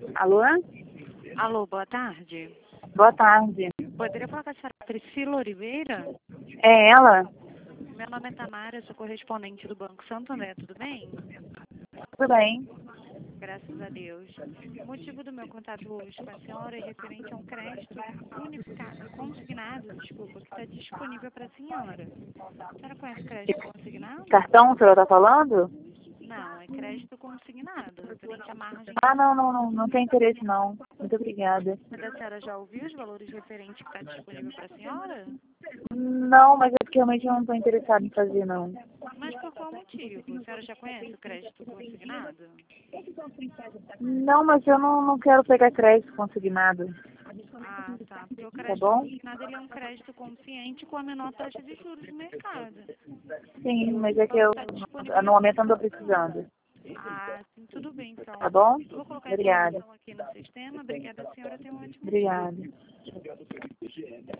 Alô? Alô, boa tarde. Boa tarde. Poderia falar com a senhora Priscila Oliveira? É ela? Meu nome é Tamara, sou correspondente do Banco Santander, tudo bem? Tudo bem? Graças a Deus. O motivo do meu contato hoje com a senhora é referente a um crédito consignado, desculpa, que está disponível para a senhora. A senhora conhece crédito consignado? Cartão, o senhor tá falando? Não, é crédito consignado, referente à margem. Ah, não tem interesse não. Muito obrigada. Mas a senhora já ouviu os valores referentes que está disponível para a senhora? Não, mas é porque realmente eu não estou interessada em fazer, não. Mas por qual motivo? A senhora já conhece o crédito consignado? Não, mas eu não quero pegar crédito consignado. Ah, tá. Porque o Tá crédito bom? consignado ele é um crédito consciente com a menor taxa de juros do mercado. Sim, mas é que eu Está disponível. no momento eu não estou precisando. Ah, sim, tudo bem, então. Tá bom? Eu vou colocar a Obrigada. informação aqui no sistema. Obrigada, senhora. Tenha um ótimo dia. Obrigada.